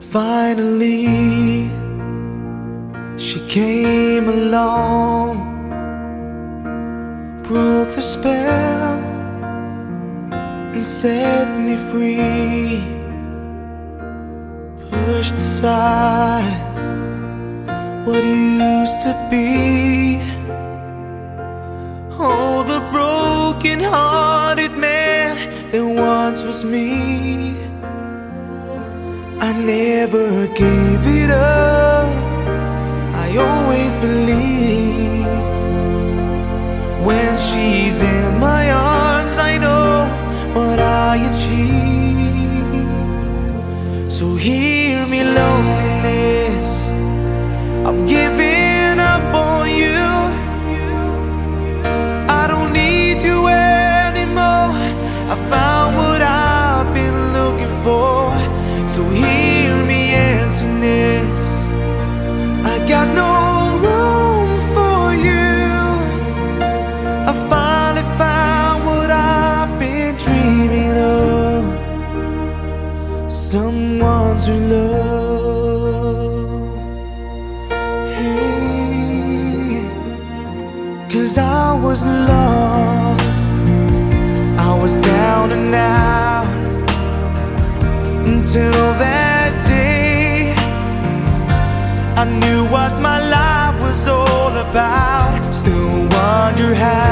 finally she came along, broke the spell and set me free. Pushed aside what used to be. Oh, the broken-hearted man that once was me. I never gave it up, I always believe. When she's in my arms, I know what I achieve. So hear me, loneliness, I'm giving up on you. I don't need you anymore, I found what I've been looking for. So hear me, emptiness, I got no room for you. I finally found what I've been dreaming of, someone to love. Hey, 'cause I was lost, I was down and out, until that day I knew what my life was all about. Still wonder how